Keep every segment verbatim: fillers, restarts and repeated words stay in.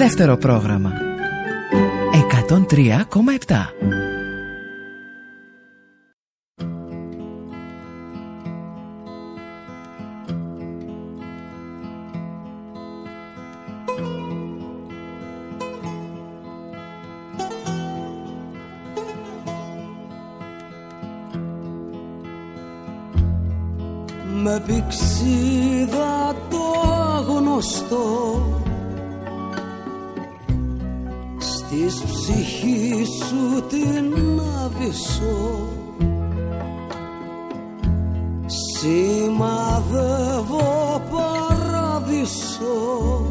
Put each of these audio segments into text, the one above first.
Δεύτερο πρόγραμμα εκατόν τρία κόμμα επτά. Με πηξίδα το άγνωστο της ψυχής σου την άβυσσω, σημαδεύω παράδεισο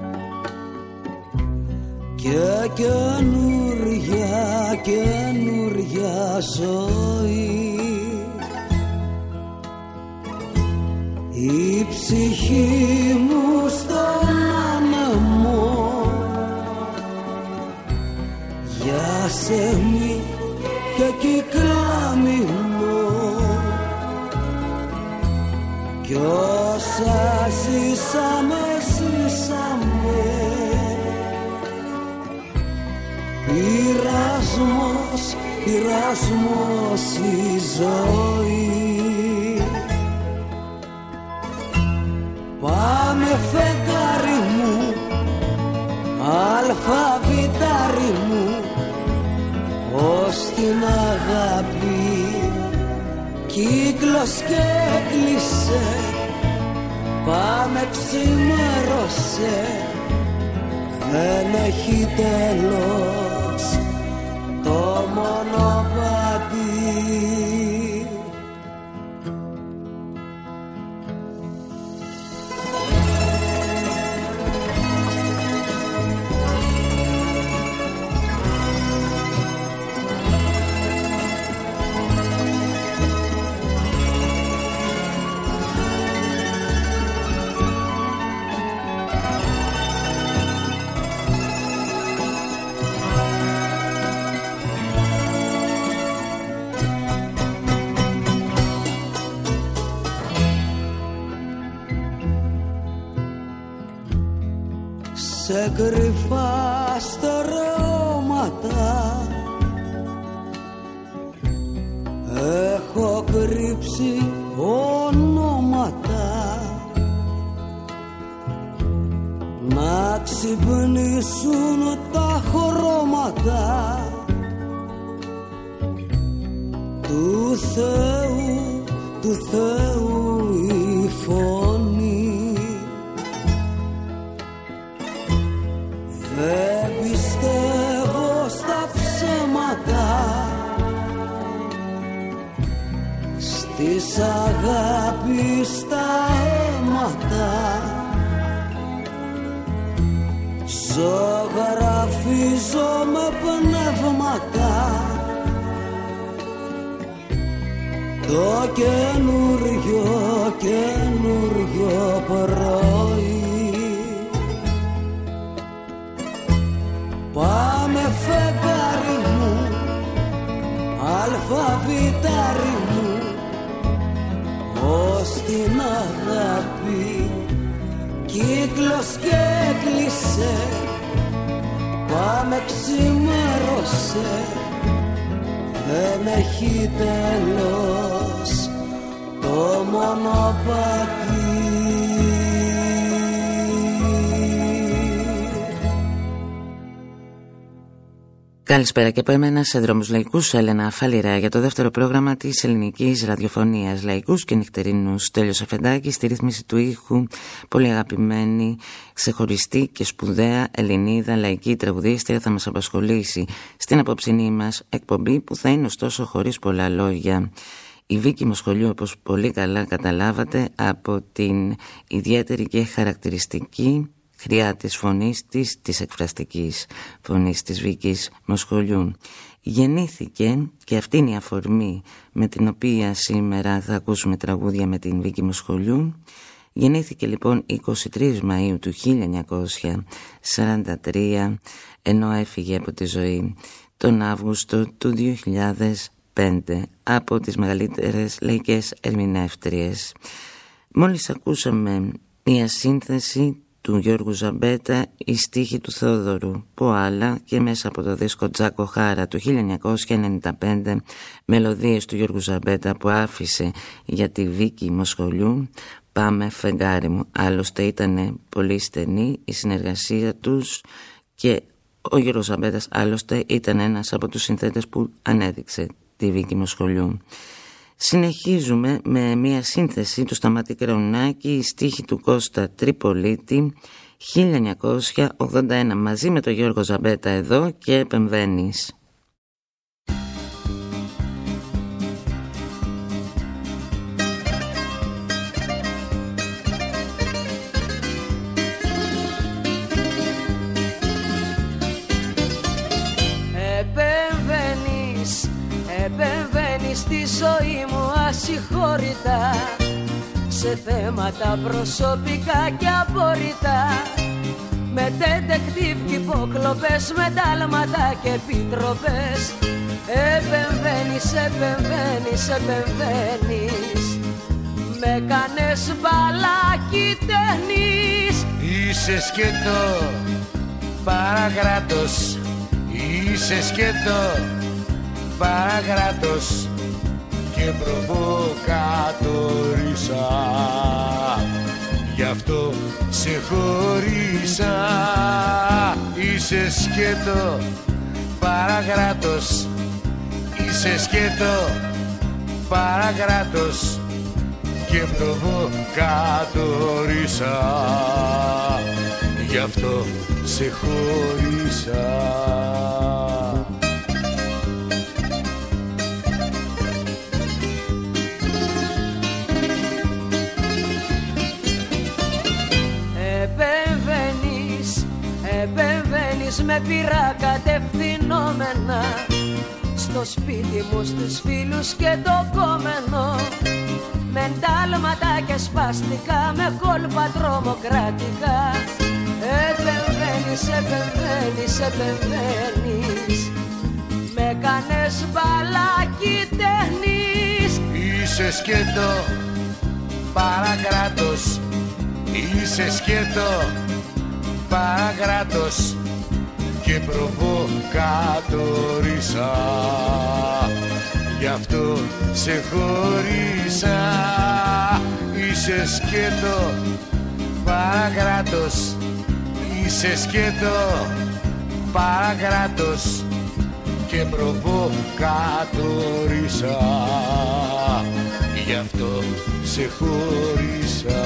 και καινούρια, καινούρια ζωή. Η ψυχή μου στον άνεμο για σεμί και κυκλάμινο κι όσα ζήσαμε, ζήσαμε. Πειρασμός, πειρασμός η ζωή. Πάμε φεγγάρι μου, αλφαβητάρι μου, ως την αγάπη κύκλος και έκλεισε. Πάμε ξημέρωσε, δεν έχει τέλος το μονοπάτι. Σε κρυφά στερεώματα έχω κρύψει ονόματα να ξυπνήσουν τα χρώματα του Θεού, του Θεού η φωνή. Δεν πιστεύω στα ψέματα, στις αγάπης τα αίματα. Ζωγραφίζω με πνεύματα το καινούριο, καινούριο πρωί. Πάμε φεγγάρι μου, αλφαβητάρι μου, ως την αγάπη κύκλος και έκλεισε. Πάμε ξημέρωσε, δεν έχει τέλος το μονοπάτι. Καλησπέρα και από εμένα σε Δρόμους Λαϊκούς, Έλενα Φαλιρά, για το δεύτερο πρόγραμμα της ελληνικής ραδιοφωνίας. Λαϊκούς και νυχτερινούς, Τέλειος Αφεντάκη, στη ρύθμιση του ήχου, πολύ αγαπημένη, ξεχωριστή και σπουδαία Ελληνίδα λαϊκή τραγουδίστρια θα μας απασχολήσει στην απόψινή μας εκπομπή, που θα είναι ωστόσο χωρίς πολλά λόγια. Η Βίκη Μοσχολιού, όπως πολύ καλά καταλάβατε από την ιδιαίτερη και χαρακτηριστική χρειά της φωνής της, της εκφραστικής φωνής της Βίκης Μοσχολιού, γεννήθηκε, και αυτή είναι η αφορμή με την οποία σήμερα θα ακούσουμε τραγούδια με την Βίκη Μοσχολιού. Γεννήθηκε λοιπόν εικοστή τρίτη Μαΐου του χίλια εννιακόσια σαράντα τρία, ενώ έφυγε από τη ζωή τον Αύγουστο του δύο χιλιάδες πέντε, από τις μεγαλύτερες λαϊκές ερμηνεύτριες. Μόλις ακούσαμε μια σύνθεση του Γιώργου Ζαμπέτα, η στίχη του Θόδωρου Ποάλα και μέσα από το δίσκο Τζάκο Χάρα του χίλια εννιακόσια ενενήντα πέντε, μελωδίες του Γιώργου Ζαμπέτα που άφησε για τη Βίκη Μοσχολιού. Πάμε φεγγάρι μου. Άλλωστε ήταν πολύ στενή η συνεργασία τους και ο Γιώργος Ζαμπέτας άλλωστε ήταν ένας από τους συνθέτες που ανέδειξε τη Βίκη Μοσχολιού. Συνεχίζουμε με μια σύνθεση του Σταμάτη Κραουνάκη, η στίχη του Κώστα Τριπολίτη, χίλια εννιακόσια ογδόντα ένα, μαζί με τον Γιώργο Ζαμπέτα εδώ και επεμβαίνεις. Επεμβαίνεις, επεμβαίνεις στη ζωή μου ασυγχώρητα, σε θέματα προσωπικά και απόρριτα, με detective και υποκλοπές, με τάλματα και επιτροπές. Επεμβαίνεις, επεμβαίνεις, επεμβαίνεις, με κάνες μπαλάκι ταινίς. Είσαι σκέτο, παραγράτος, είσαι σκέτο, παραγράτος και προβοκατόρισα. Γι' αυτό σε χωρίσα. Είσαι σκέτο, παραγράτος, είσαι σκέτο, παραγράτος και προβοκατόρισα. Γι' αυτό σε χωρίσα. Επεμβαίνεις, επεμβαίνεις με πειρά κατευθυνόμενα, στο σπίτι μου, στους φίλους και το κόμενο, με εντάλματα και σπαστικά, με κόλπα τρομοκρατικά. Επεμβαίνεις, επεμβαίνεις, επεμβαίνεις, με κάνες μπαλάκι ταινίς. Είσαι σκέτο, παραγράτος, είσαι σκέτο, παραγράτος και προβοκατόρισα. Γι' αυτό σε χωρίσα. Είσαι σκέτο, παραγράτος, είσαι σκέτο, παραγράτος και προβοκατόρισα. Γι' αυτό σε χωρίσα.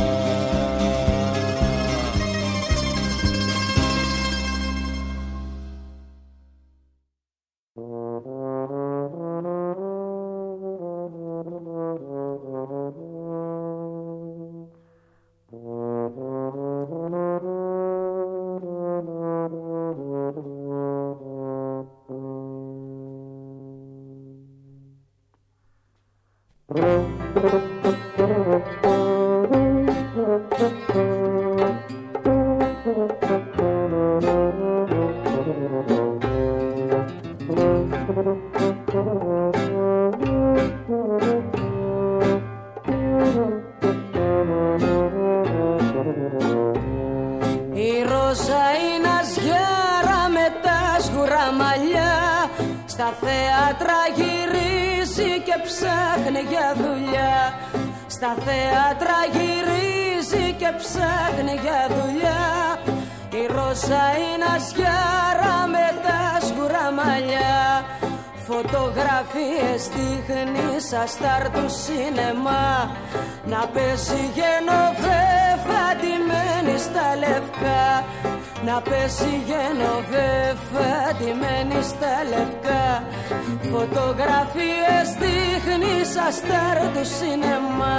Στα θέατρα γυρίζει και ψάχνει για δουλειά. Η Ρώσα είναι ασιάρα με τα σκουρά μαλλιά. Φωτογραφίες δείχνει σαν στάρ του σινεμά, να πέσει Γενοβέφα ντυμένη στα λευκά. Να πέσει Γενοβέφα ντυμένη στα λευκά. Φωτογραφίες δείχνει σαν στάρ του σινεμά.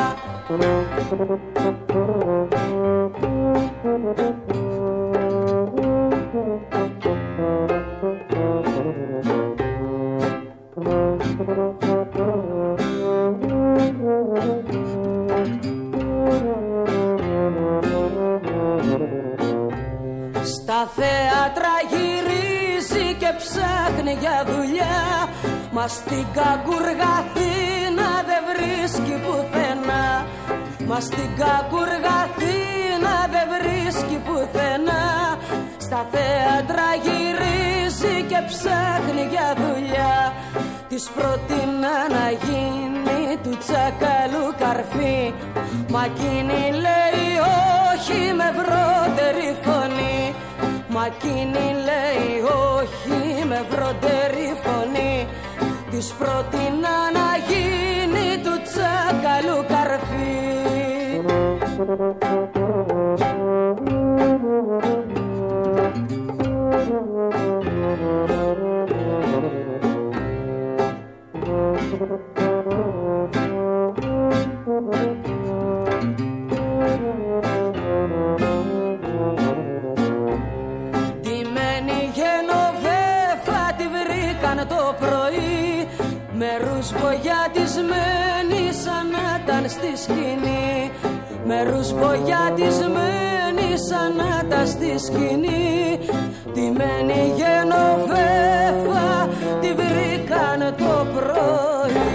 Στα θέατρα γυρίζει και ψάχνει για δουλειά, μα στην Κακουργαθήνα δεν βρίσκει πουθενά. Μα στην Κακουργαθήνα δεν βρίσκει βρίσκει πουθενά. Στα θέατρα γυρίζει και ψάχνει για δουλειά. Της πρότεινα να γίνει του τσακαλού καρφί, μα εκείνη λέει όχι με βροντερή φωνή. Μα εκείνη λέει όχι με βροντερή φωνή. Της πρότεινα να γίνει του τσακαλού καρφί. Με ρουσμπογιατισμένη σαν να ήταν στη σκηνή. Με ρουσμπογιατισμένη σαν να ήταν στη σκηνή. Τη μένη Γενοβέφα τη βρήκαν το πρωί.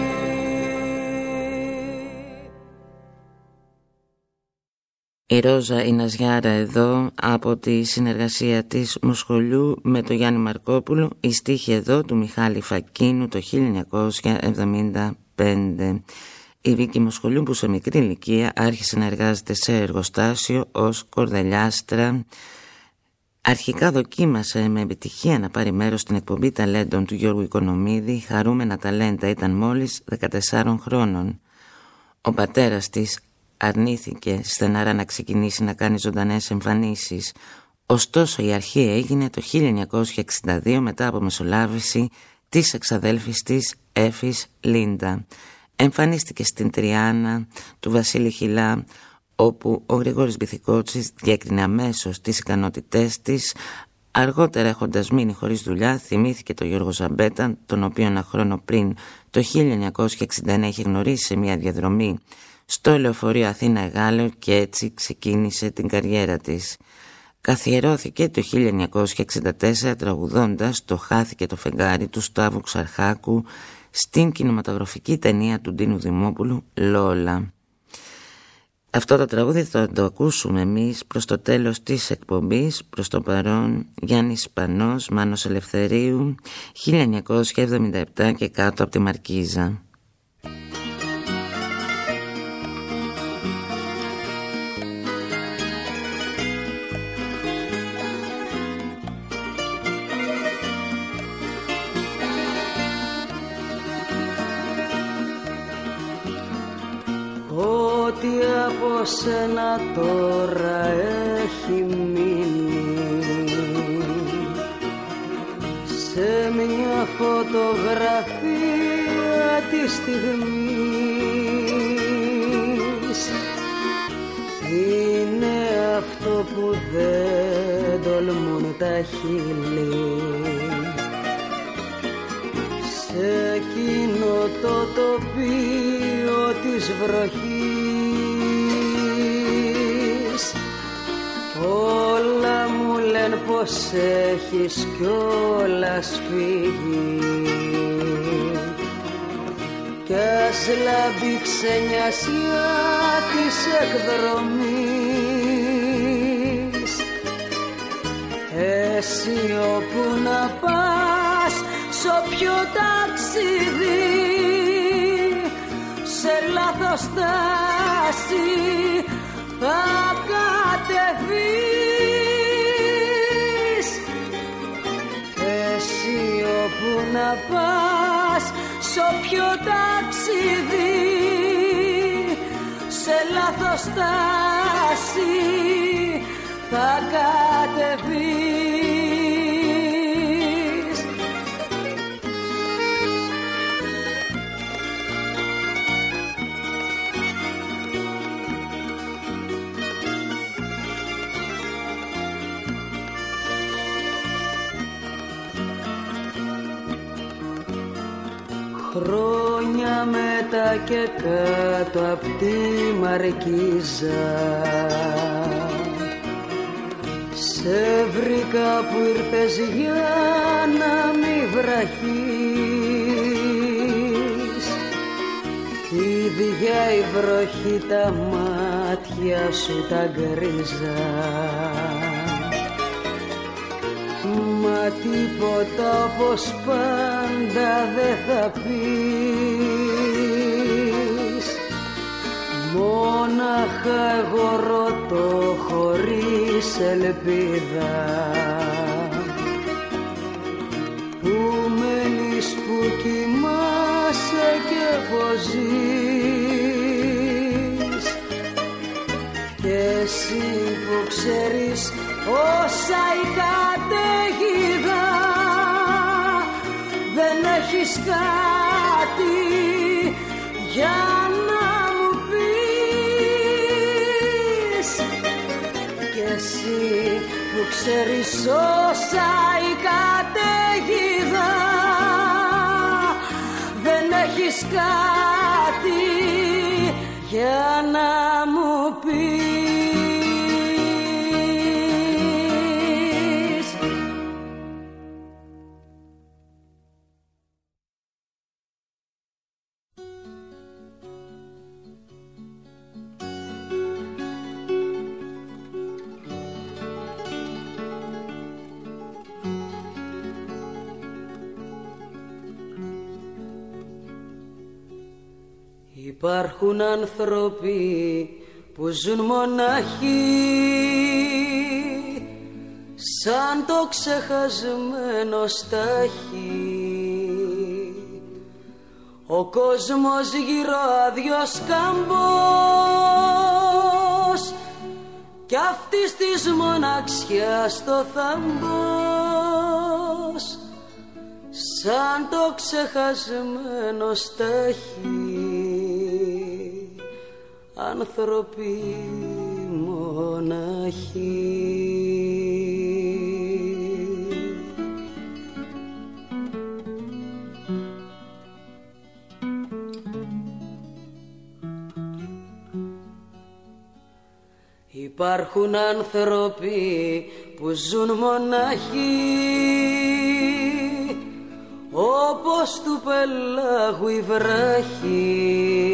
Η Ρόζα η Ναζιάρα εδώ από τη συνεργασία της Μοσχολιού με το Γιάννη Μαρκόπουλο, η στίχη εδώ του Μιχάλη Φακίνου το χίλια εννιακόσια εβδομήντα πέντε. Η Βίκη Μοσχολιού που σε μικρή ηλικία άρχισε να εργάζεται σε εργοστάσιο ως κορδελιάστρα. Αρχικά δοκίμασε με επιτυχία να πάρει μέρος στην εκπομπή ταλέντων του Γιώργου Οικονομίδη. Χαρούμενα ταλέντα, ήταν μόλις δεκατεσσάρων χρόνων. Ο πατέρας της αρνήθηκε στεναρά να ξεκινήσει να κάνει ζωντανές εμφανίσεις. Ωστόσο η αρχή έγινε το χίλια εννιακόσια εξήντα δύο μετά από μεσολάβηση της εξαδέλφης της Έφης Λίντα. Εμφανίστηκε στην Τριάννα του Βασίλη Χιλά, όπου ο Γρηγόρης Μπιθικότσης διέκρινε αμέσως τις ικανότητές της. Αργότερα, έχοντας μείνει χωρίς δουλειά, θυμήθηκε τον Γιώργο Ζαμπέτα, τον οποίο ένα χρόνο πριν το χίλια εννιακόσια εξήντα ένα είχε γνωρίσει σε μια διαδρομή στο λεωφορείο Αθήνα-Γάλλο και έτσι ξεκίνησε την καριέρα της. Καθιερώθηκε το χίλια εννιακόσια εξήντα τέσσερα τραγουδώντας το «Χάθηκε το φεγγάρι» του Σταύρου Ξαρχάκου στην κινηματογραφική ταινία του Ντίνου Δημόπουλου «Λόλα». Αυτό το τραγούδι θα το ακούσουμε εμείς προς το τέλος της εκπομπής. Προς το παρόν Γιάννης Πανός, Μάνος Ελευθερίου, χίλια εννιακόσια εβδομήντα επτά και κάτω από τη Μαρκίζα. Ό,τι από σένα τώρα έχει μείνει σε μια φωτογραφία της στιγμής είναι αυτό που δεν τολμούν τα χείλη σε εκείνο το τοπίο της βροχής. Όλα μου λένε πως έχεις κιόλας φύγει κι ας λάμπει ξενιασιά της εκδρομής. Εσύ όπου να πας, σ' όποιο ταξίδι, σε λάθος στάση θα κατεβείς. Εσύ όπου να πας, σ' όποιο ταξίδι, σε λάθος στάση θα κατεβείς. Χρόνια μετά και κάτω απ' τη Μαρκίζα σε βρήκα που ήρθες για να μη βραχείς. Ίδια η βροχή τα μάτια μάτια σου τα γκρίζα, μα τίποτα όπως πάντα δεν θα πεις. Μόναχα εγώ ρωτώ χωρίς ελπίδα, που μένεις, που κοιμάσαι και πως ζεις, και εσύ που ξέρεις όσα η καταιγίδα, δεν έχεις κάτι για να μου πεις. Και εσύ που ξέρεις όσα η καταιγίδα, δεν έχεις κάτι για να μου πεις. Υπάρχουν άνθρωποι που ζουν μοναχοί, σαν το ξεχασμένο στάχι. Ο κόσμος γύρω άδειος κάμπος, κι αυτής της μοναξιάς το θάμπος, σαν το ξεχασμένο στάχι. Άνθρωποι μοναχοί. Υπάρχουν άνθρωποι που ζουν μοναχοί, όπως του πελάγου η βράχη.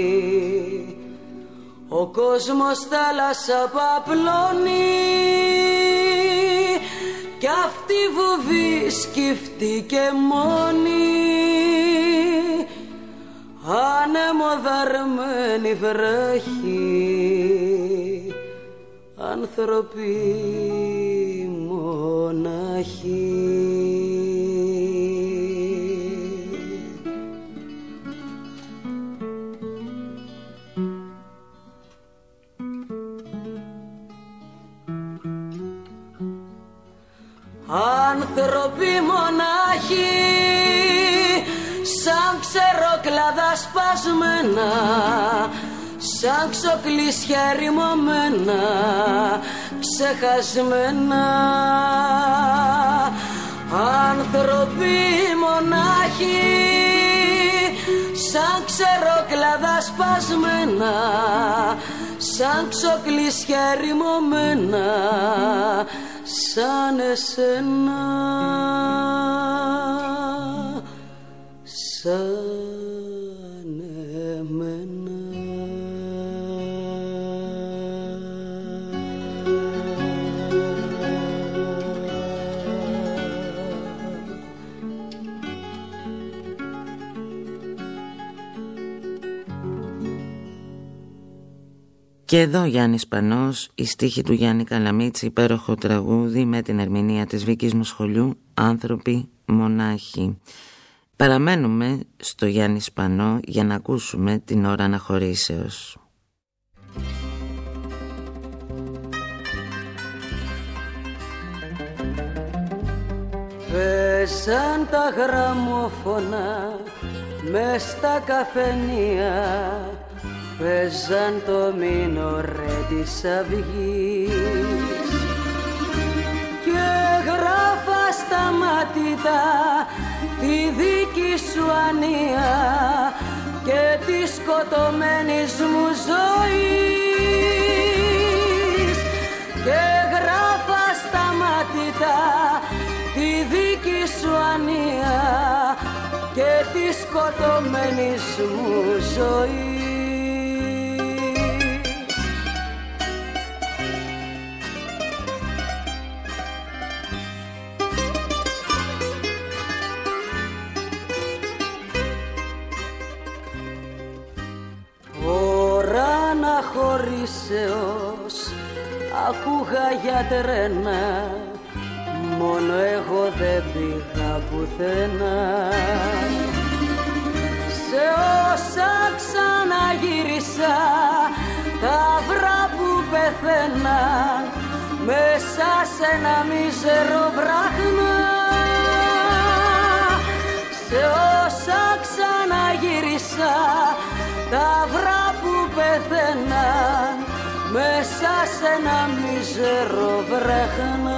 Ο κόσμος θάλασσα παπλώνει, κι αυτή βουβή σκυφτεί και μόνη, ανεμοδαρμένη βράχη. Άνθρωποι μοναχοί. Άνθρωποι μονάχοι, σαν ξεροκλάδα σπασμένα, σαν ξοκλήσια ερημωμένα, ξεχασμένα. Άνθρωποι μονάχοι, σαν ξεροκλάδα σπασμένα, σαν ξοκλήσια ερημωμένα, σαν εσένα, σαν εμένα. Και εδώ Γιάννης Πανός, η στίχη του Γιάννη Καλαμίτση, υπέροχο τραγούδι με την ερμηνεία της Βίκης Μοσχολιού, άνθρωποι μονάχοι. Παραμένουμε στο Γιάννη Σπανό για να ακούσουμε την ώρα αναχωρήσεως. Πέσαν τα γραμμόφωνα μες στα καφενεία, παίζαν το μήνορε της αυγής και γράφα στα μάτια τη δική σου ανία και τη σκοτωμένης μου ζωής, και γράφα στα μάτια τη δική σου ανία και τη σκοτωμένης μου ζωής. χωρίσεως ακούγα για τρένα, μόνο εγώ δεν πήγα πουθενά. Σε όσα ξαναγύρισα, τα αυρά που πεθαίναν μέσα σε ένα μίζερο βράχνα. Σε όσα ξαναγύρισα, τα αυρά που πεθαίναν μέσα σε ένα μίζερο βράχνα.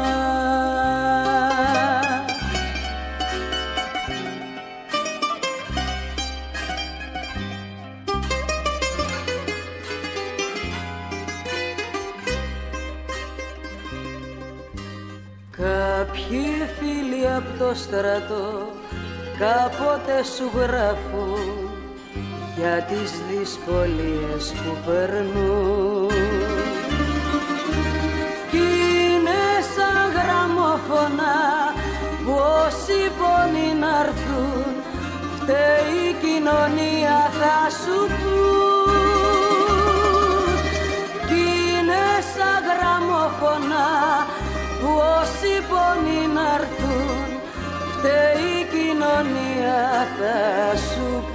Κάποιοι φίλοι απ' το στρατό κάποτε σου γράφουν για τις δυσκολίες που περνούν, κι είναι σαν γραμμόφωνα που όσοι πόνοι να'ρθούν φταίει η κοινωνία θα σου πούν. Κι είναι σαν γραμμόφωνα που όσοι πόνοι να'ρθούν φταίει η κοινωνία θα σου πούν.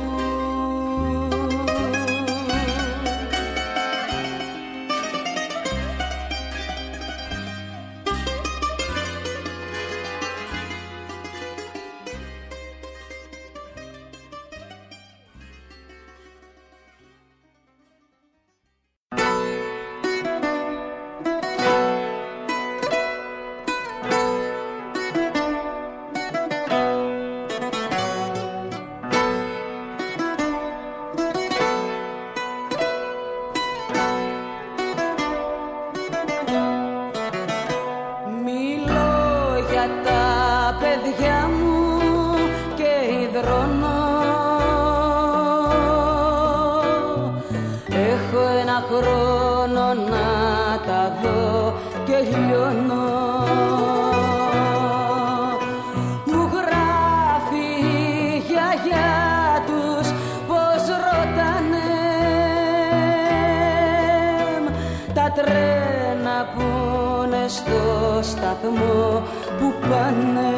Που πάνε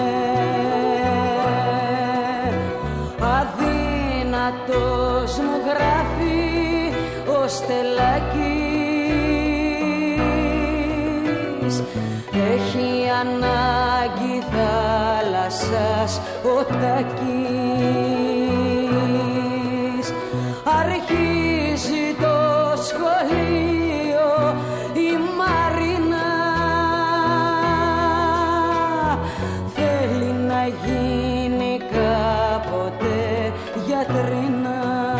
αδύνατος μου γράφει ο Στελάκης, έχει ανάγκη θάλασσας ο Τάκης. Αρχίζει το σχολείο η Μαρίνα, γίνει κάποτε γιατρίνα.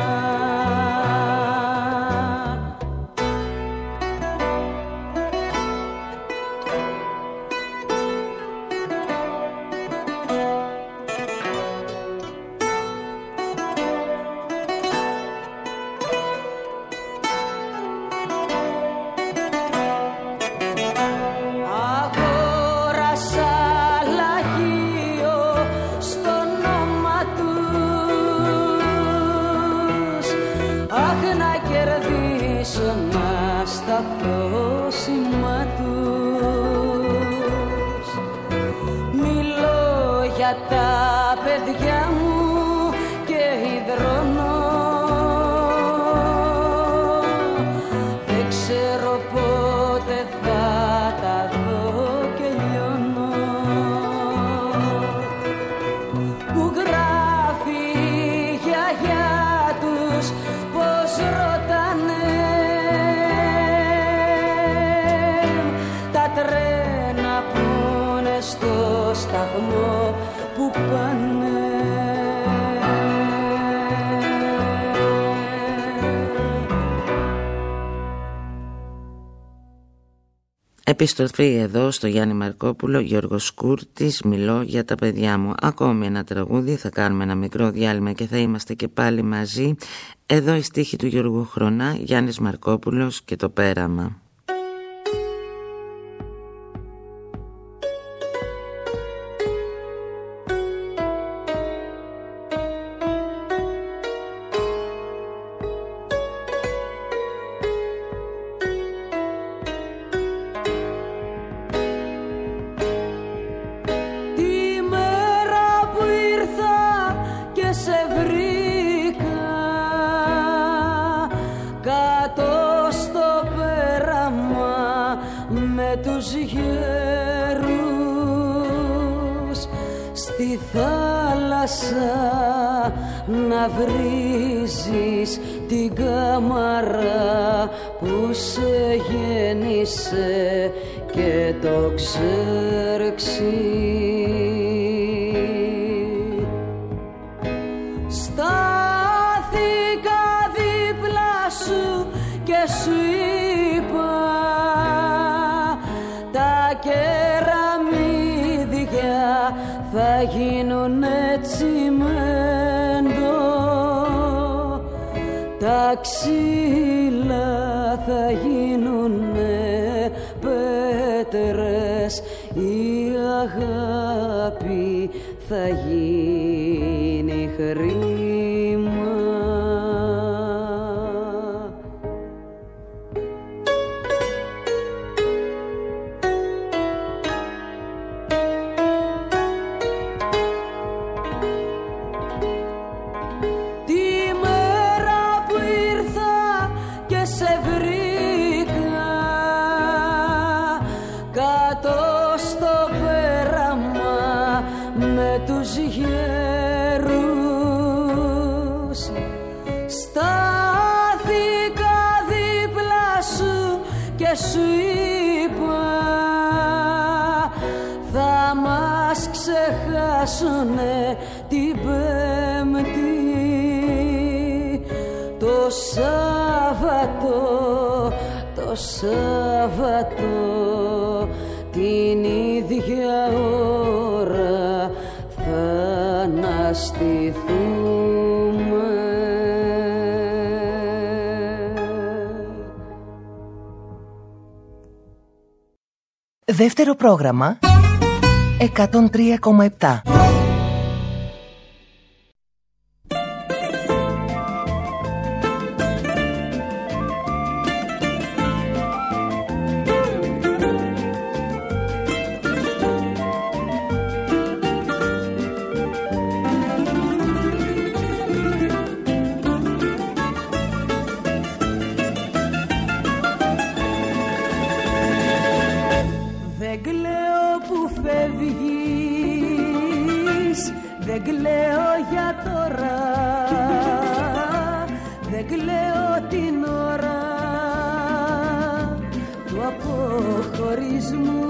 Τα παιδιά μου και υδρώνω, δεν ξέρω πότε θα τα δω και λιώνω. Που γράφει η γιαγιά τους πως ρωτάνε τα τρένα που είναι στο σταθμό που πάνε. Επιστροφή εδώ στο Γιάννη Μαρκόπουλο, Γιώργος Κούρτης, μιλώ για τα παιδιά μου. Ακόμη ένα τραγούδι, θα κάνουμε ένα μικρό διάλειμμα και θα είμαστε και πάλι μαζί. Εδώ η στίχη του Γιώργου Χρονά, Γιάννης Μαρκόπουλος και το πέραμα. στη θάλασσα να βρίζεις την κάμαρα που σε γέννησε και το ξέρξει. Στάθηκα δίπλα σου και σου είπα τα κεραμίδια θα γίνουνε τσιμέντο, τα ξύλα θα γίνουνε πέτρες, η αγάπη θα γίνει χρήμα. Σου είπα θα μας ξεχάσουνε την Πέμπτη, το Σάββατο, το Σάββατο την ίδια ώρα θα αναστηθούμε. Δεύτερο πρόγραμμα εκατόν τρία κόμμα επτά. Δεν κλαίω για τώρα, δεν κλαίω την ώρα του αποχωρισμού.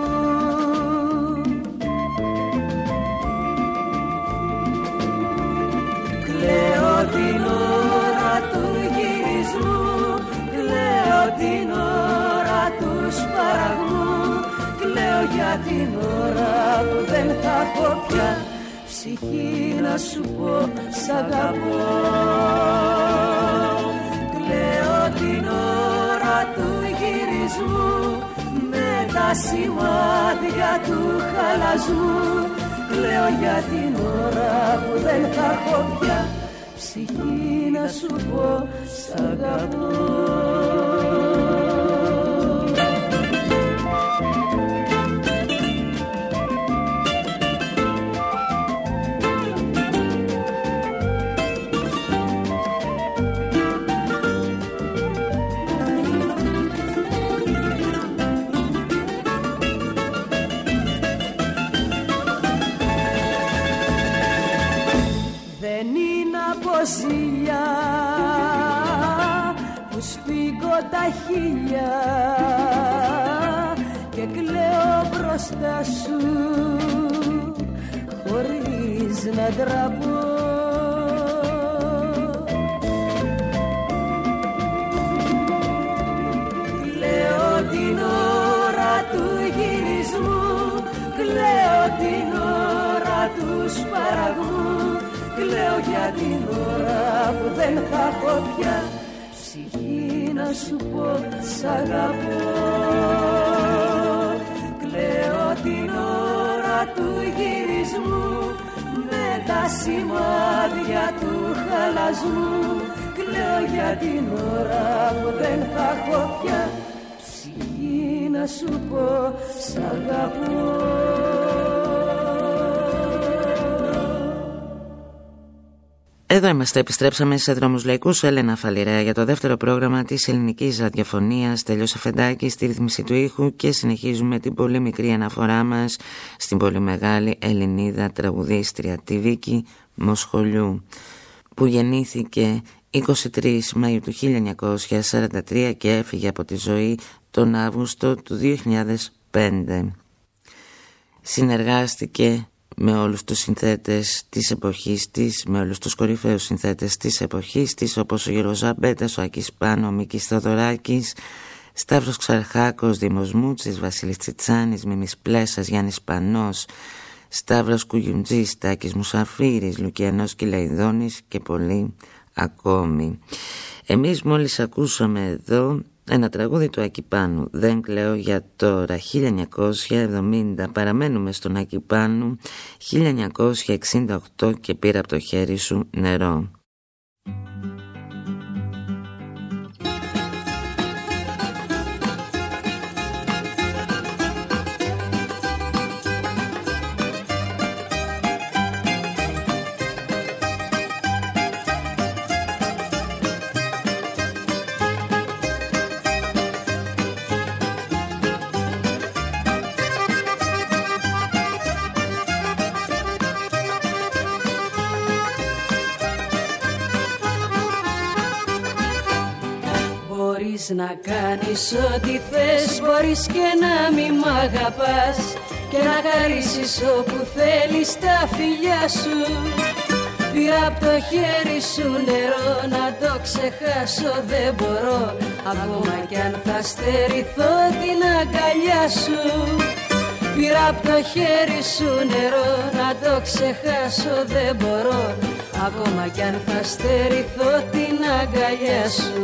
Κλαίω την ώρα του γυρισμού, κλαίω την ώρα του σπαραγμού, κλαίω για την ώρα που δεν θα έχω πια ψυχή να σου πω σ' αγαπώ. Κλαίω την ώρα του γυρισμού με τα σημάδια του χαλασμού, κλαίω για την ώρα που δεν θα έχω πια ψυχή να σου πω σ' αγαπώ. Ζήλια που σφίγγω τα χείλια και κλαίω μπροστά σου χωρίς να ντραπώ. Κλαίω την ώρα του γυρισμού, κλαίω την ώρα του σπαραγμού, κλαίω για την ώρα που δεν θα έχω πια ψυχή να σου πω σ' αγαπώ. Κλαίω την ώρα του γυρισμού με τα σημάδια του χαλασμού, κλαίω για την ώρα που δεν θα έχω πια ψυχή να σου πω σ' αγαπώ. Εδώ είμαστε, επιστρέψαμε σε Δρόμους Λαϊκούς. Έλενα Φαλιρέα για το δεύτερο πρόγραμμα της ελληνικής ραδιοφωνίας. Τέλειος Αφεντάκη στη ρύθμιση του ήχου και συνεχίζουμε την πολύ μικρή αναφορά μας στην πολύ μεγάλη Ελληνίδα τραγουδίστρια, τη Βίκη Μοσχολιού, που γεννήθηκε είκοσι τρεις Μαΐου του χίλια εννιακόσια σαράντα τρία και έφυγε από τη ζωή τον Αύγουστο του δύο χιλιάδες πέντε. Συνεργάστηκε με όλους τους συνθέτες της εποχής της, με όλους τους κορυφαίους συνθέτες της εποχής της, όπως ο Γιώργος Ζαμπέτας, ο Άκης Πάνο, ο Μίκης Θοδωράκης, Σταύρος Ξαρχάκος, Δήμος Μούτσης, Βασίλης Τσιτσάνης, Μίμης Πλέσας, Γιάννης Πανός, Σταύρος Κουγιουντζής, Τάκης Μουσαφίρης, Λουκιανός Κυλαϊδόνης και πολλοί ακόμη. Εμείς μόλις ακούσαμε εδώ ένα τραγούδι του Άκη Πάνου, «Δεν κλαίω για τώρα», χίλια εννιακόσια εβδομήντα. Παραμένουμε στον Άκη Πάνου, χίλια εννιακόσια εξήντα οκτώ, και «Πήρα από το χέρι σου νερό». Να κάνεις ό,τι θες, μπορείς και να μη μ' αγαπάς και να χαρίσεις όπου θέλεις τα φιλιά σου. Πήρα απ' το χέρι σου νερό, να το ξεχάσω δεν μπορώ, ακόμα κι αν θα στερηθώ την αγκαλιά σου. Πήρα απ' το χέρι σου νερό, να το ξεχάσω δεν μπορώ, ακόμα κι αν θα στερηθώ την αγκαλιά σου.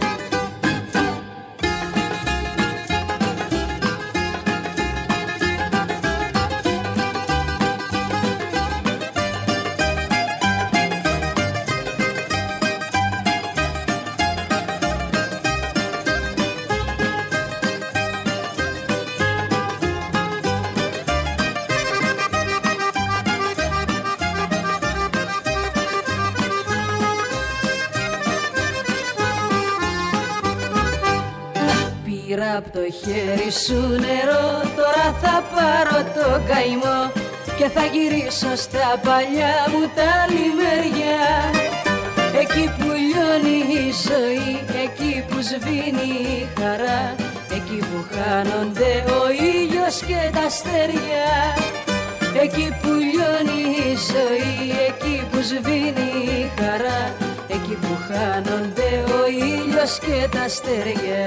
Απ' το χέρι σου νερό, τώρα θα πάρω το καημό και θα γυρίσω στα παλιά μου τα λιμέρια. Εκεί που λιώνει η ζωή, εκεί που σβήνει η χαρά, εκεί που χάνονται ο ήλιος και τα αστέρια. Εκεί που λιώνει η ζωή, εκεί που σβήνει η χαρά, εκεί που χάνονται ο ήλιος και τα αστέρια.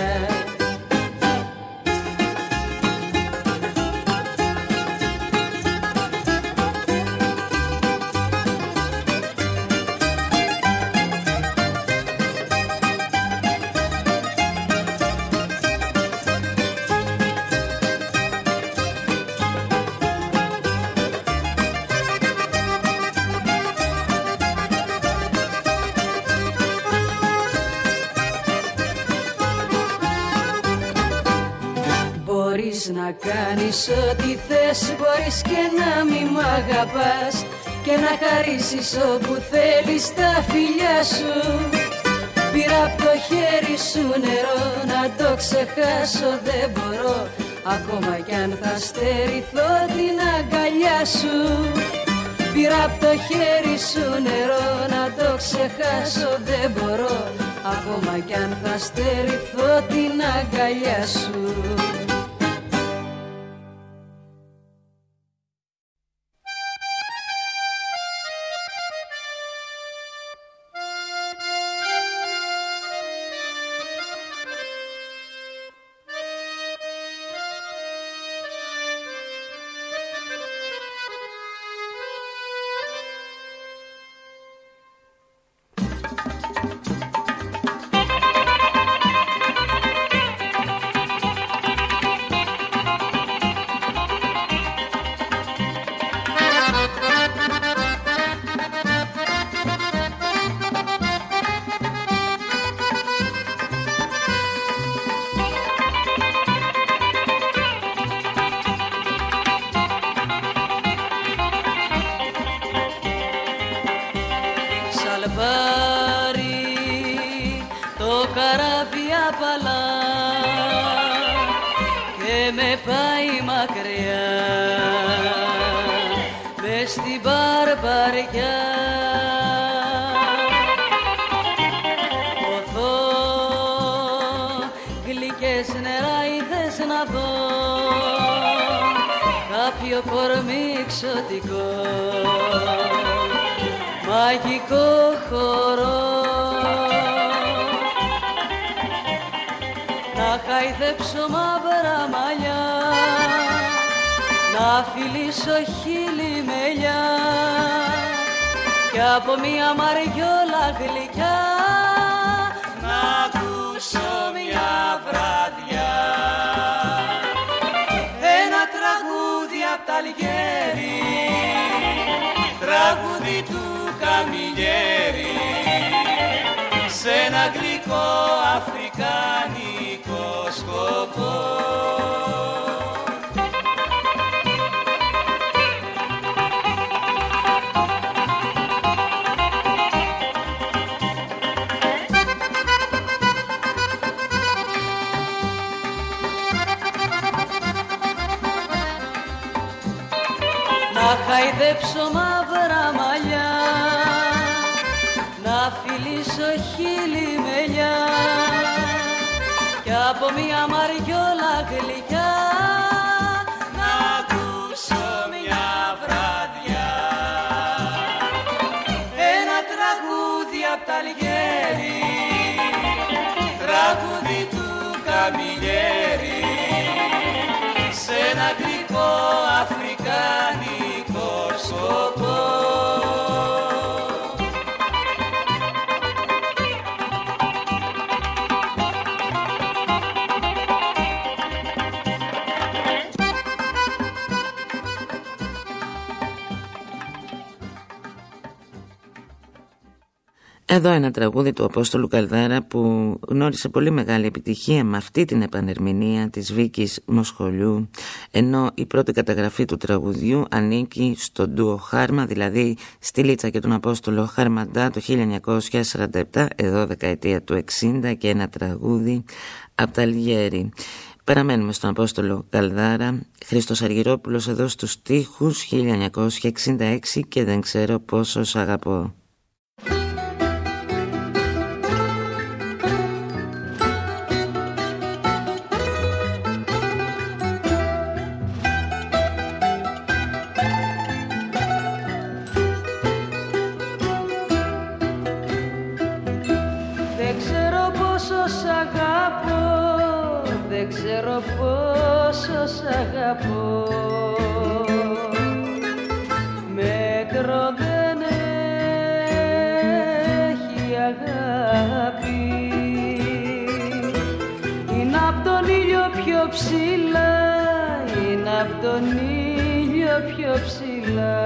Να κάνεις ό,τι θες, μπορείς και να μη μ' αγαπάς και να χαρίσεις όπου θέλεις τα φιλιά σου. Πήρα απ' το χέρι σου νερό, να το ξεχάσω δεν μπορώ, ακόμα κι αν θα στερηθώ την αγκαλιά σου. Πήρα απ' το χέρι σου νερό, να το ξεχάσω δεν μπορώ, ακόμα κι αν θα στερηθώ την αγκαλιά σου. φεγγάρι το καράβι απαλά και με πάει μακριά μες στην μπαρμπαριά. Ποθώ γλυκές νεράιδες να δω κάποιο κορμί εξωτικό μαγικό χορό να χαϊδέψω μαύρα μαλλιά να φιλήσω χείλη μελιά κι από μια μαριόλα γλυκιά να ακούσω μια βραδιά ένα τραγούδι απ' τ' Αλγέρι, τραγούδι του Καμιλιέρη σε ένα γλυκό αφρικάνικο σκοπό. Να χαϊδέψω μαύρα μαλλιά να φιλήσω χείλη μελιά κι από μια μαριόλα γλυκιά να ακούσω μια βραδιά ένα τραγούδι απ' τ' Αλγέρι, τραγούδι του Καμιλιέρη σε ένα γλυκό αφρικάνικο σκοπό. Εδώ ένα τραγούδι του Απόστολου Καλδάρα που γνώρισε πολύ μεγάλη επιτυχία με αυτή την επανερμηνεία της Βίκης Μοσχολιού, ενώ η πρώτη καταγραφή του τραγουδιού ανήκει στο ντουο Χάρμα, δηλαδή στη Λίτσα και τον Απόστολο Χαρμαντά το χίλια εννιακόσια σαράντα επτά, εδώ δεκαετία του εξήντα, και ένα τραγούδι απ' τ' Αλγέρι. Παραμένουμε στον Απόστολο Καλδάρα. Χρήστος Αργυρόπουλος εδώ στους στίχους, χίλια εννιακόσια εξήντα έξι, και δεν ξέρω πόσο σ' αγαπώ. Δεν ξέρω πόσο σ' αγαπώ, μέτρο δεν έχει αγάπη. Είναι απ' τον ήλιο πιο ψηλά, είναι απ' τον ήλιο πιο ψηλά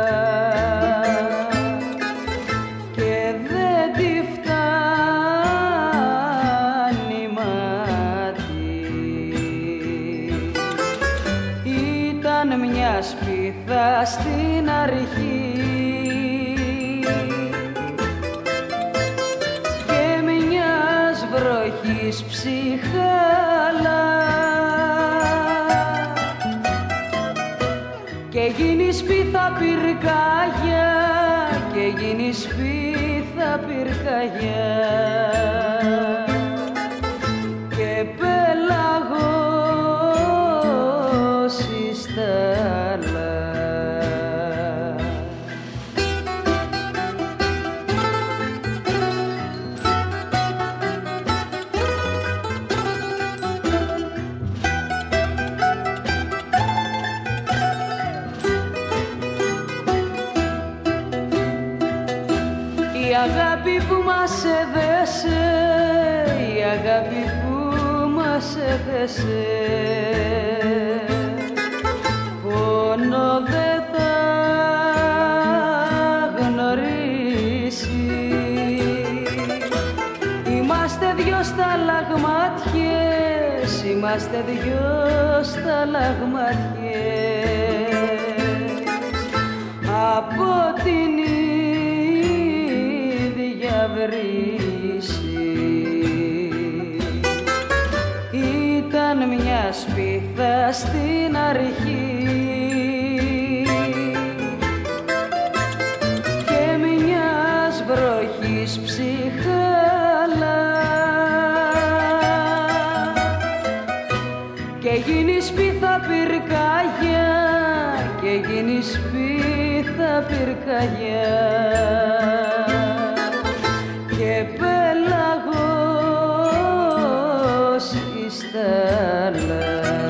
και δεν τη φτάνει μάτι. Ήταν μια σπίθα στην αρχή και μιας βροχής ψυχάλα και γίνει σπίθα πυρκαγιά, και γίνει σπίθα πυρκαγιά και πελαγώσει στάλα. Η αγάπη που μας έδεσε, η αγάπη που μας έδεσε, πόνο δεν θα γνωρίσει. Είμαστε δυο σταλαγμάτιες, είμαστε δυο σταλαγμάτιες από την ίδια βρύσει. Ήταν μια σπίθα στην αρχή και μιας βροχής ψυχάλα και γίνει σπίθα πυρκαγιά και γίνει σπίθα πυρκαγιά και πέλαγος η στάλα.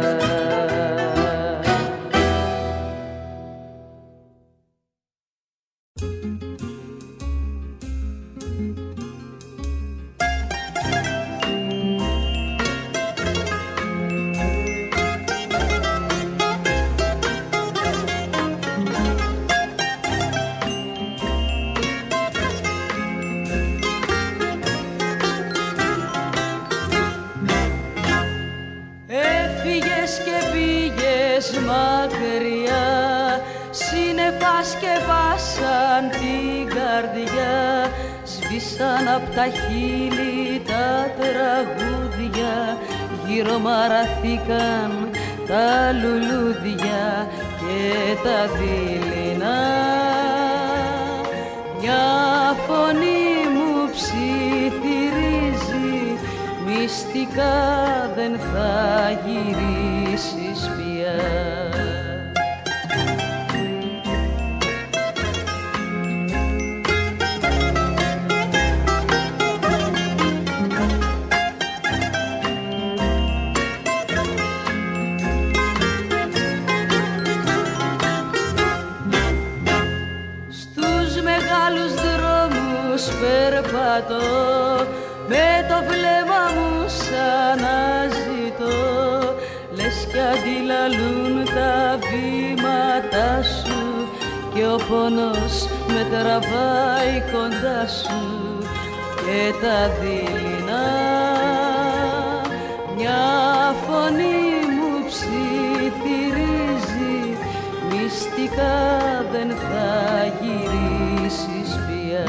Σκεπάσαν την καρδιά, σβήσαν απ' τα χείλη τα τραγούδια, γύρω μαραθήκαν τα λουλούδια και τα δειλινά. Μια φωνή μου ψιθυρίζει, μυστικά δεν θα γυρίσεις πια. Περπατώ με το βλέμμα μου σαν να ζητώ, λες κι αντιλαλούν τα βήματα σου και ο πόνος με τραβάει κοντά σου και τα δειλινά. Μια φωνή μου ψιθυρίζει, μυστικά δεν θα γυρίσεις πια.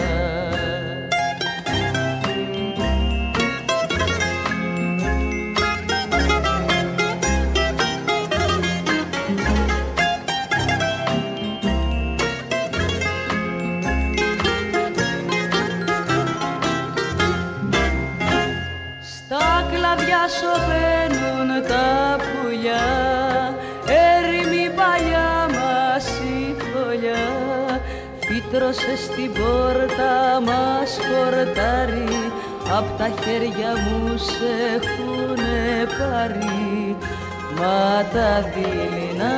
Σωπαίνουν τα πουλιά, έρημη παλιά μας η φωλιά, φύτρωσε στην πόρτα μας χορτάρι, απ' τα χέρια μου σε έχουνε πάρει, μα τα δειλινά.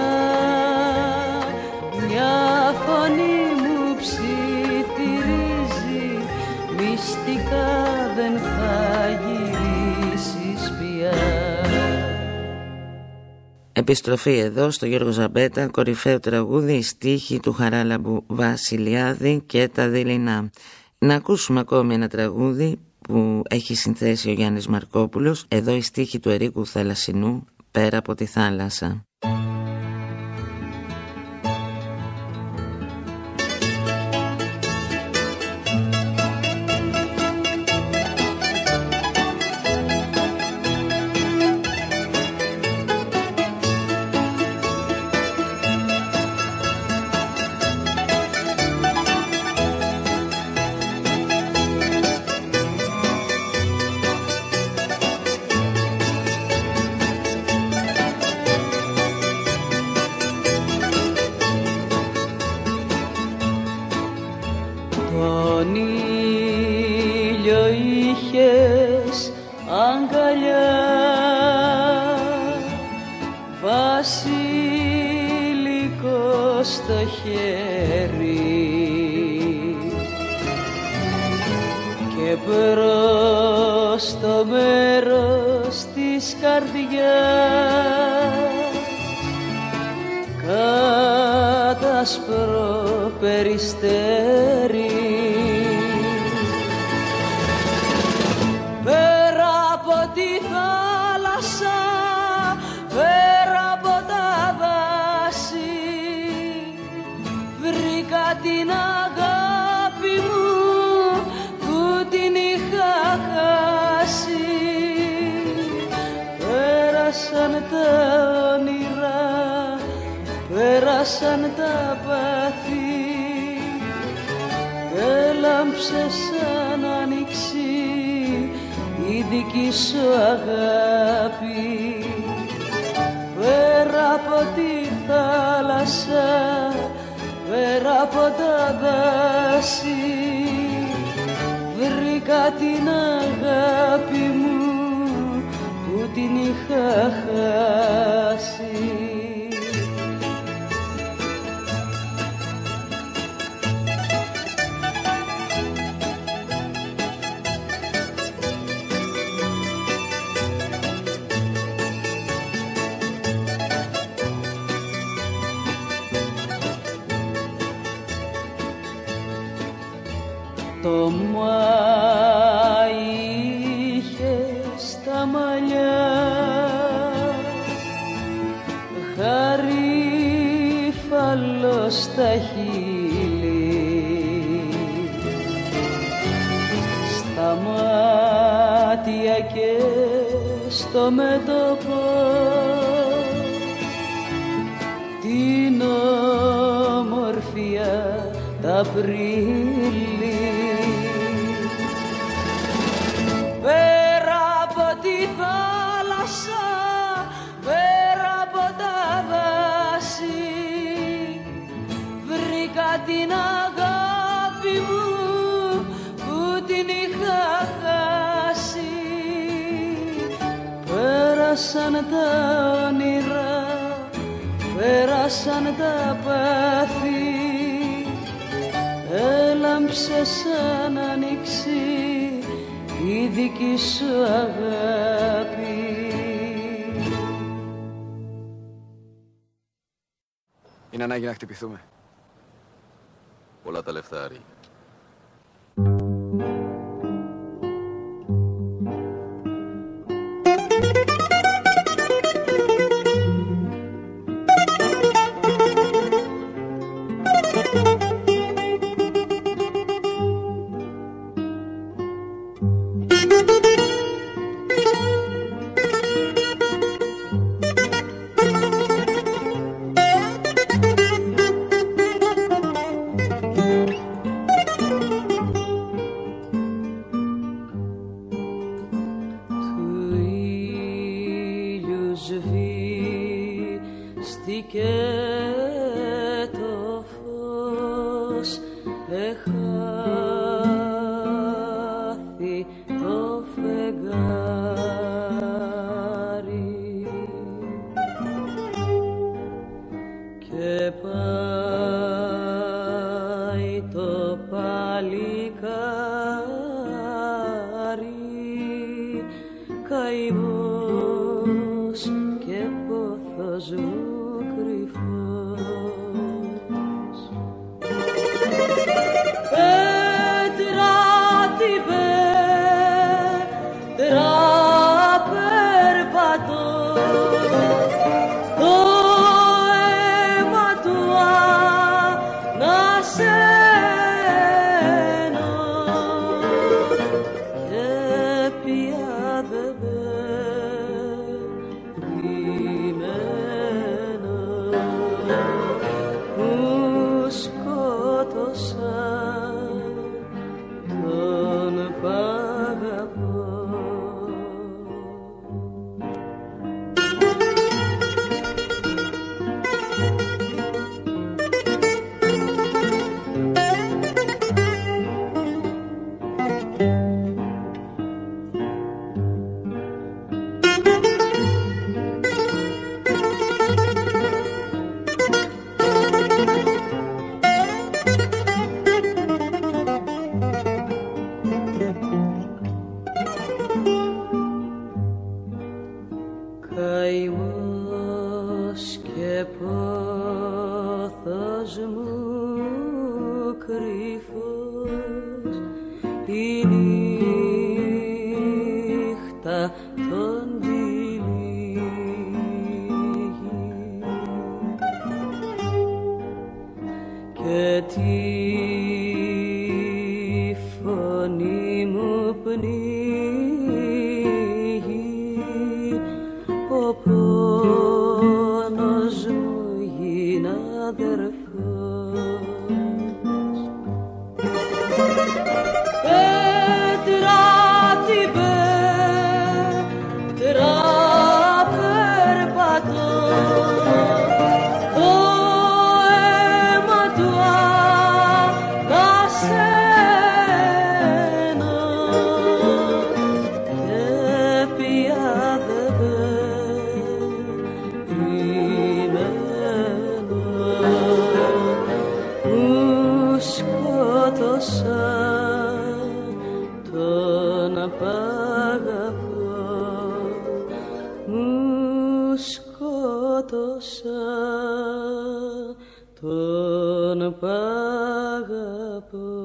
Μια φωνή μου ψιθυρίζει, μυστικά δεν θα γυρίσεις πια. Επιστροφή εδώ στο Γιώργο Ζαμπέτα, κορυφαίο τραγούδι, στίχη του Χαράλαμπου Βασιλιάδη και τα δειλινά. Να ακούσουμε ακόμη ένα τραγούδι που έχει συνθέσει ο Γιάννης Μαρκόπουλος, εδώ η στίχη του Ερίκου Θαλασσινού, πέρα από τη θάλασσα. Την αγάπη μου που πέρασαν τα πάθη, έλαμψε σαν άνοιξη η δική σου αγάπη. Πέρα από τη θάλασσα, πέρα από τα δάση, βρήκα την αγάπη μου που την είχα χάσει. Το Μάη είχε στα μαλλιά γαρίφαλο στα χείλη, στα μάτια και στο μέτωπο την ομορφιά τα Απρίλη. Πέρα από τη θάλασσα, πέρα από τα δάση, βρήκα την αγάπη μου που την είχα χάσει. Πέρασαν τα όνειρα, πέρασαν τα πάθη, έλαμψε σαν άνοιξη η δική σου αγάπη. Είναι ανάγκη να χτυπηθούμε. Πολλά τα λεφτάρι. Πέτρα τον απαγαπώ, μου σκότωσα, τον απαγαπώ.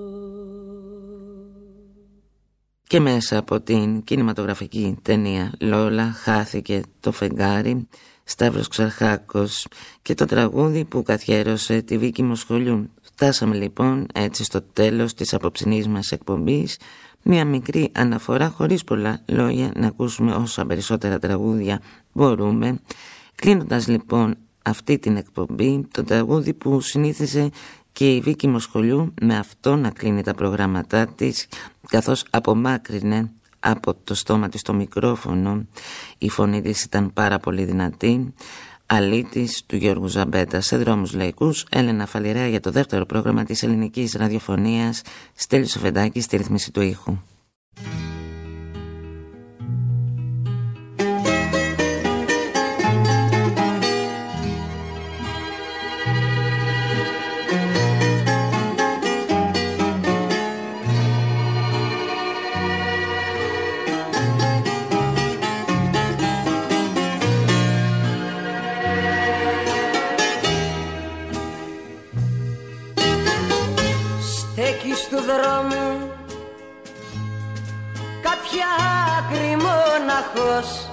Και μέσα από την κινηματογραφική ταινία Λόλα χάθηκε το φεγγάρι, Σταύρος Ξαρχάκος και το τραγούδι που καθιέρωσε τη Βίκη Μοσχολιού. Φτάσαμε λοιπόν έτσι στο τέλος της απόψινής μας εκπομπής. Μια μικρή αναφορά χωρίς πολλά λόγια να ακούσουμε όσα περισσότερα τραγούδια μπορούμε. Κλείνοντας λοιπόν αυτή την εκπομπή, το τραγούδι που συνήθιζε και η Βίκη Μοσχολιού με αυτό να κλείνει τα προγράμματά της, καθώς απομάκρυνε από το στόμα της το μικρόφωνο. Η φωνή της ήταν πάρα πολύ δυνατή. Αλήτης του Γιώργου Ζαμπέτα σε δρόμους λαϊκούς. Έλενα Φαλιρέα για το δεύτερο πρόγραμμα της ελληνικής ραδιοφωνίας. Στέλιος Αφεντάκης στη ρυθμίση του ήχου. Του δρόμου κάποια άκρη μοναχός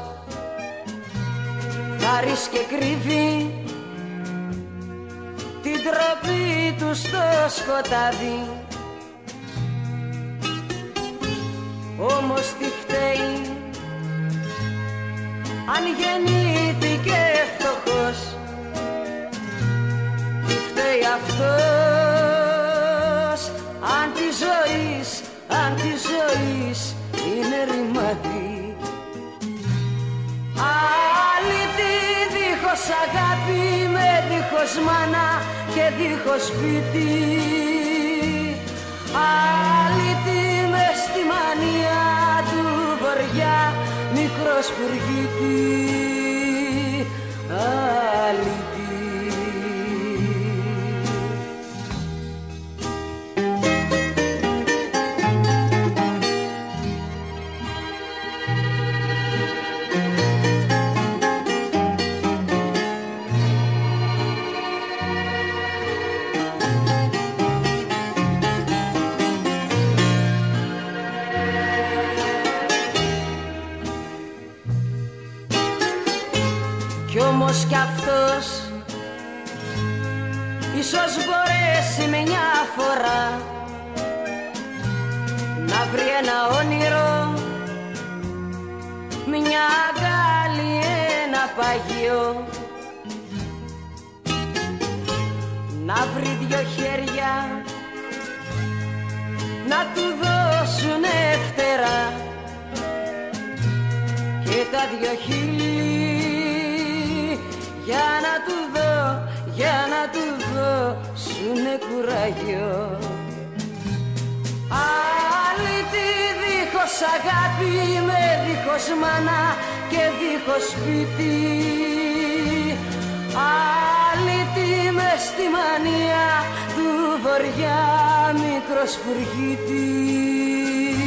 βάρης και κρύβει την τροπή του στο σκοτάδι. Όμως τι φταίει αν γεννήθηκε φτωχός, τι φταίει αυτός αν τη ζωής, αν τη ζωής είναι ρημάδι. Αλήτη δίχως αγάπη, με δίχως μάνα και δίχως σπίτι. Αλήτη μες στη μανία του βοριά, μικρός πουργίτη. Αλήτη. Κι όμως κι αυτός ίσως μπορέσει μια φορά να βρει ένα όνειρο, μια αγκάλη, ένα παγιό, να βρει δυο χέρια να του δώσουνε φτερά και τα δυο χείλη για να του δω, για να του δώσουνε κουράγιο. Αλήτη δίχως αγάπη, με δίχως μάνα και δίχως σπίτι. Αλήτη μες στη μανία του βοριά, μικρός πουργίτη.